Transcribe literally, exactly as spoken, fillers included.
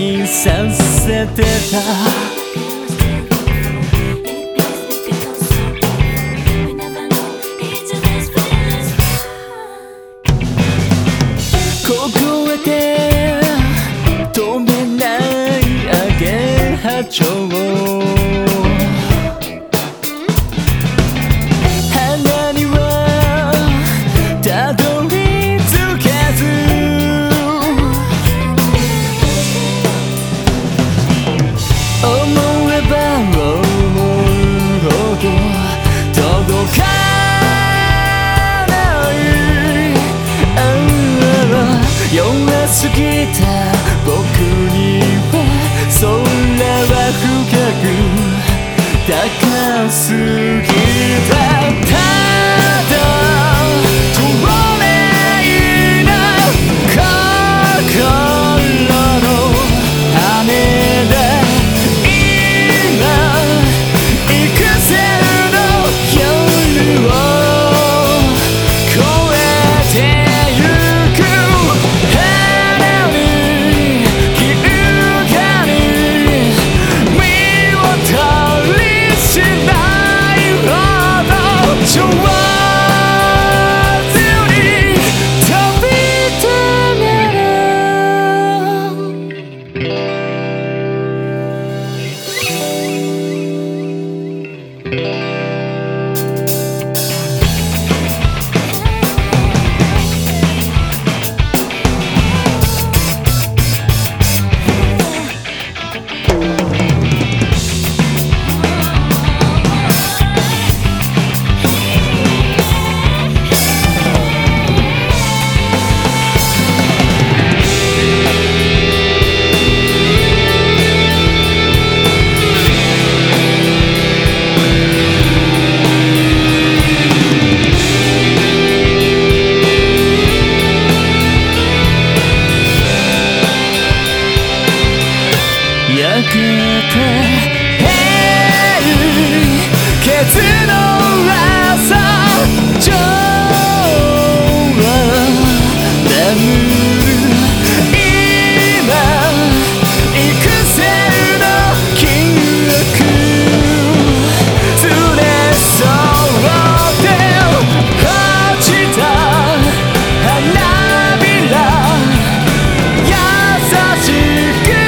にさせてた。凍えて止めないアゲハチョウ、花にはたどり着けず、思えば思うほど届かない。弱すぎた僕には空は深く高すぎた。ただ透明な心の羽で今幾千の夜を越えて焼けてケツの朝ジョーは眠る今幾千の金額連れ添って落ちた花びら優しく